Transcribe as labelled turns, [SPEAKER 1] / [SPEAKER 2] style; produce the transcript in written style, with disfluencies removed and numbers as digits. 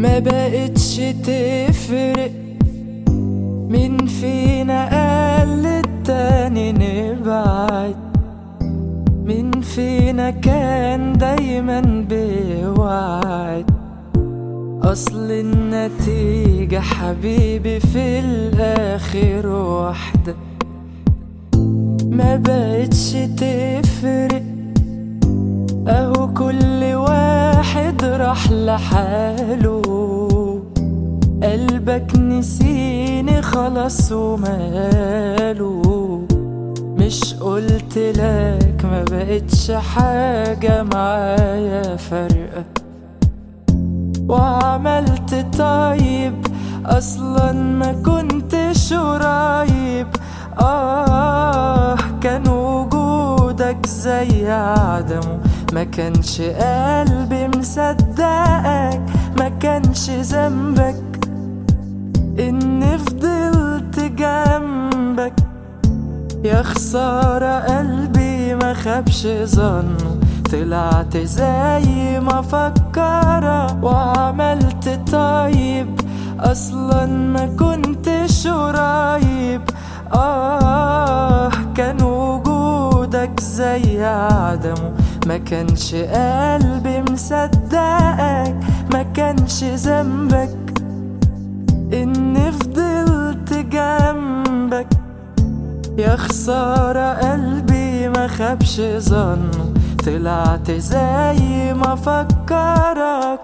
[SPEAKER 1] ما بقتش تفرق مين فينا قال التاني نبعد، مين فينا كان دايما بيوعد. اصل النتيجة حبيبي في الاخر واحدة، ما بقتش تفرق. اهو كل واحد راح لحاله، قلبك نسيني خلاص وماله. مش قلتلك ما بقتش حاجة معايا فارقة، وعملت طيب اصلا ما كنتش قريب. كان وجودك زي عدمه، ما كانش قلبي مصدقك، ما كانش ذنبك اني فضلت جنبك. يا خسارة قلبي ما خابش ظنه، طلعت زي ما فكرت وعملت طيب اصلا ما كنتش قريب. كان وجودك زي عدمه، ما كانش قلبي مصدقك، ما كانش ذنبك اني فضلت جنبك. يا خسارة قلبي ما خابش ظنه، طلعت زي ما فكرت